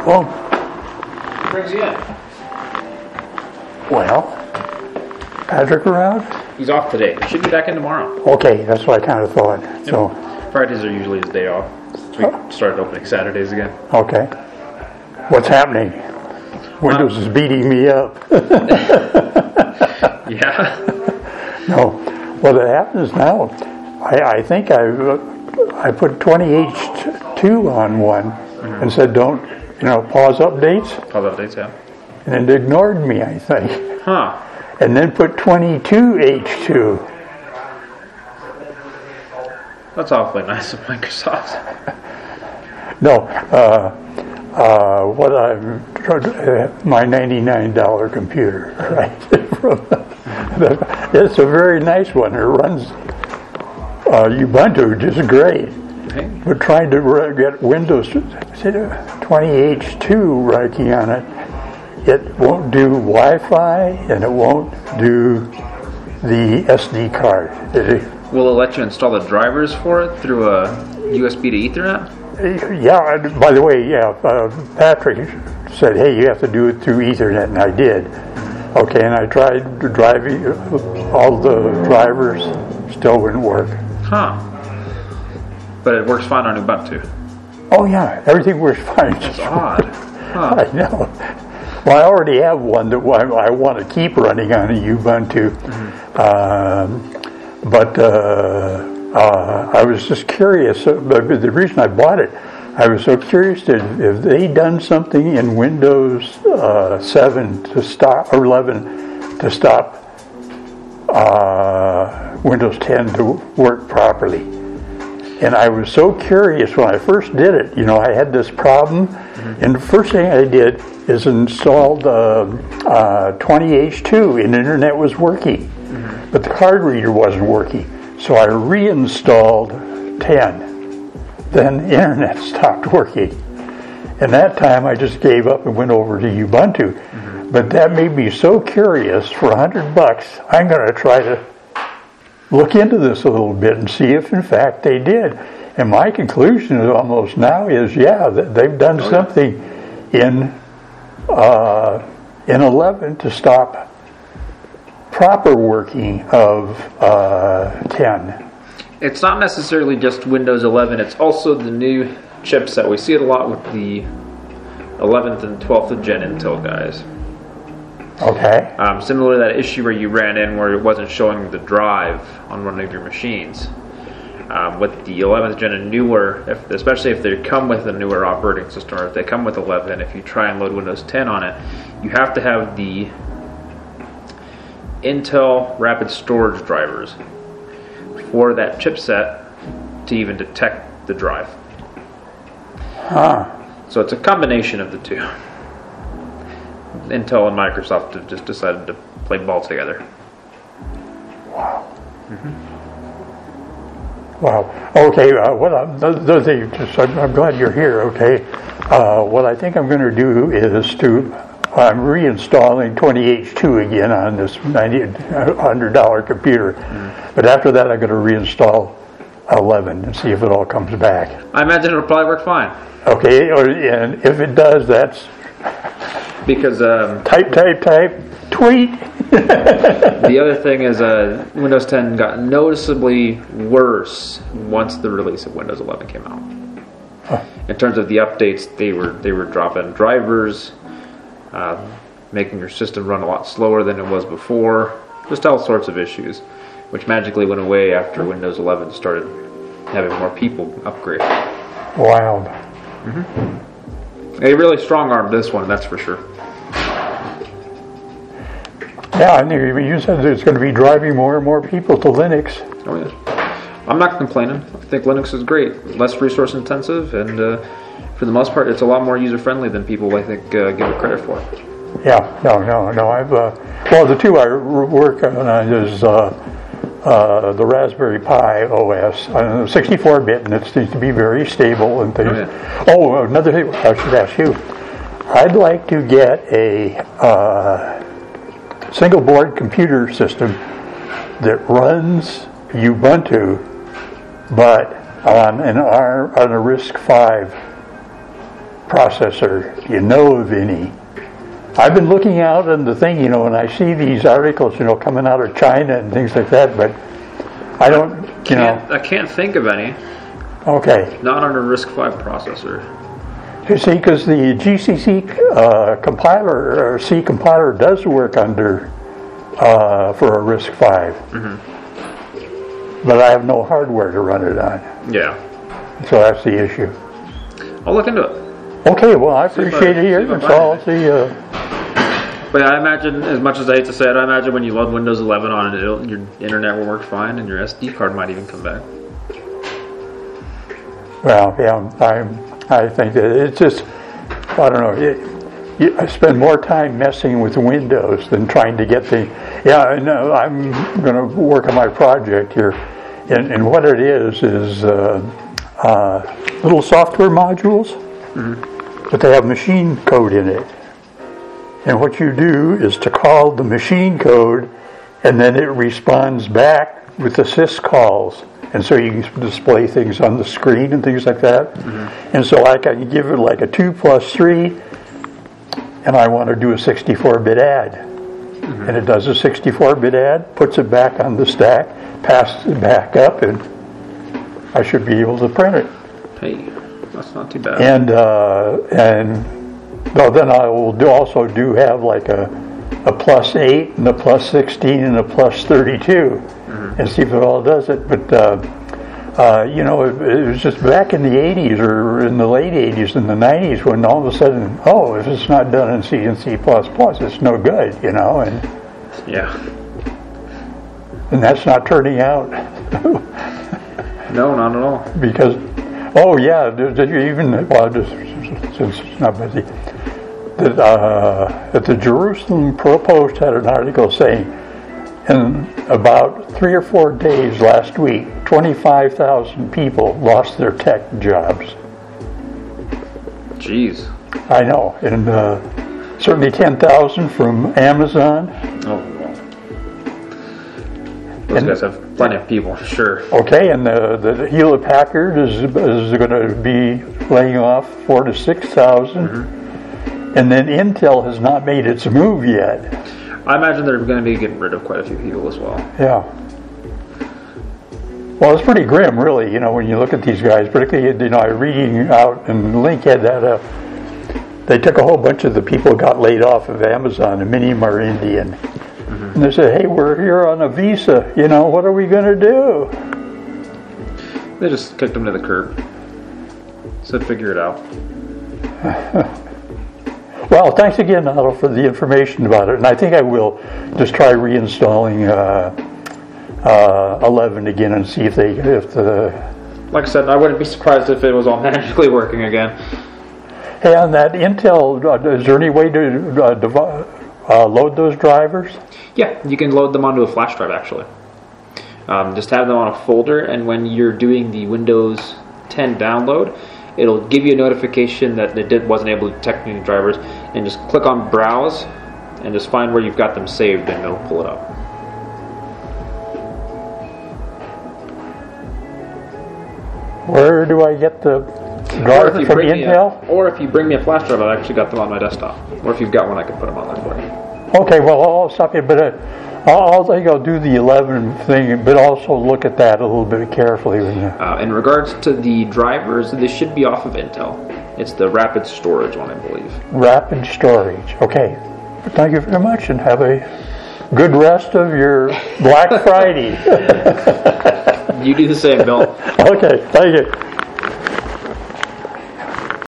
Well, What brings you in? well, Patrick around? He's off today. He should be back in tomorrow. Okay, that's what I kind of thought. So, Fridays are usually his day off. We started opening Saturdays again. okay. What's happening? Windows is beating me up. Yeah. No, what happens now, I think I put 20H2 on one and said don't, pause updates, Pause updates, yeah. and it ignored me, I think. Huh. And then put 22H2. That's awfully nice of Microsoft. No, my $99 computer, right? It's a very nice one. It runs Ubuntu just great. Okay. But trying to get Windows 20H2 working on it, it won't do Wi-Fi and it won't do the SD card. Will it let you install the drivers for it through a USB to Ethernet? Yeah, by the way, Patrick said, hey, you have to do it through Ethernet, and I did. Okay, and I tried to drive all the drivers, still wouldn't work. Huh. But it works fine on Ubuntu. Oh, yeah, everything works fine. That's odd. Huh. I know. Well, I already have one that I want to keep running on a Ubuntu. But I was just curious. The reason I bought it, I was so curious that if they done something in Windows 7 to stop, or 11 to stop Windows 10 to work properly. And I was so curious when I first did it. I had this problem, and the first thing I did is installed 20H2, and the internet was working, but the card reader wasn't working. So I reinstalled 10. Then the internet stopped working. And that time I just gave up and went over to Ubuntu. But that made me so curious. For $100, I'm going to try to look into this a little bit and see if in fact they did. And my conclusion almost now is, they've done something in 11 to stop proper working of 10. It's not necessarily just Windows 11. It's also the new chipset. We see it a lot with the 11th and 12th Gen Intel guys. Okay. Similar to that issue where you ran in where it wasn't showing the drive on one of your machines. With the 11th Gen and newer, especially if they come with a newer operating system, or if they come with 11, if you try and load Windows 10 on it, you have to have the Intel Rapid Storage drivers for that chipset to even detect the drive. Huh. So it's a combination of the two. Intel and Microsoft have just decided to play ball together. Wow. Wow. Okay. I'm glad you're here. Okay. What I think I'm going to do is I'm reinstalling 20H2 again on this $100 computer. But after that, I'm going to reinstall 11 and see if it all comes back. I imagine it'll probably work fine. Okay. And if it does, that's because type, tweet. The other thing is Windows 10 got noticeably worse once the release of Windows 11 came out. In terms of the updates, they were dropping drivers, making your system run a lot slower than it was before, just all sorts of issues, which magically went away after Windows 11 started having more people upgrade. Wow. They really strong-armed this one, that's for sure. Yeah, I think you said it's going to be driving more and more people to Linux. Oh, yes. I'm not complaining. I think Linux is great. Less resource intensive, and for the most part, it's a lot more user-friendly than people, I think, give it credit for. Yeah, no. The two I work on is the Raspberry Pi OS, 64-bit, and it seems to be very stable and things. Oh, another thing I should ask you. I'd like to get a single board computer system that runs Ubuntu, but on a RISC-V processor you know of any. I've been looking out in the thing, and I see these articles, coming out of China and things like that, but I don't, I can't think of any. Okay. Not on a RISC-V processor. You see, because the GCC compiler, or C compiler, does work under, for a RISC-V. Mm-hmm. But I have no hardware to run it on. Yeah. So that's the issue. I'll look into it. Okay, well, I appreciate it here, so I'll see. But I imagine, as much as I hate to say it, I imagine when you load Windows 11 on it, your internet will work fine, and your SD card might even come back. Well, yeah, I think that it's just, I don't know, I spend more time messing with Windows than trying to get the, I'm going to work on my project here, and what it is little software modules, mm-hmm. but they have machine code in it. And what you do is to call the machine code, and then it responds back with the syscalls. And so you can display things on the screen and things like that. Mm-hmm. And so I can give it like a 2 plus 3, and I want to do a 64-bit add. Mm-hmm. And it does a 64-bit add, puts it back on the stack, passes it back up, and I should be able to print it. Hey, that's not too bad. And well, then I will also have like a plus 8 and a plus 16 and a plus 32, mm-hmm. and see if it all does it. But it was just back in the 80s or in the late 80s and the 90s when all of a sudden, if it's not done in C and C++, it's no good, and yeah, and that's not turning out. No, not at all. Because, did you even, since it's not busy, that the Jerusalem Post had an article saying in about 3 or 4 days last week, 25,000 people lost their tech jobs. Jeez. I know, and certainly 10,000 from Amazon. Oh, well. Those guys have plenty of people, sure. Okay, and the Hewlett Packard is going to be laying off 4,000 to 6,000, mm-hmm. and then Intel has not made its move yet. I imagine they're going to be getting rid of quite a few people as well. Yeah. Well, it's pretty grim, really, when you look at these guys. Particularly, I'm reading out, and Link had that up. They took a whole bunch of the people who got laid off of Amazon, and many of them are Indian. Mm-hmm. And they said, hey, we're here on a visa. What are we going to do? They just kicked them to the curb. Said, figure it out. Well, thanks again, Otto, for the information about it. And I think I will just try reinstalling 11 again and see if the... Like I said, I wouldn't be surprised if it was all magically working again. Hey, on that Intel, is there any way to load those drivers? Yeah, you can load them onto a flash drive, actually. Just have them on a folder, and when you're doing the Windows 10 download, it'll give you a notification that it wasn't able to detect any drivers, and just click on Browse, and just find where you've got them saved, and it'll pull it up. Where do I get the driver from Intel? Or if you bring me a flash drive, I've actually got them on my desktop. Or if you've got one, I can put them on there for you. Okay, well, I'll stop you, but I'll do the 11 thing, but also look at that a little bit carefully. In regards to the drivers, they should be off of Intel. It's the Rapid Storage one, I believe. Rapid Storage. Okay. Thank you very much, and have a good rest of your Black Friday. You do the same, Bill. Okay, thank you.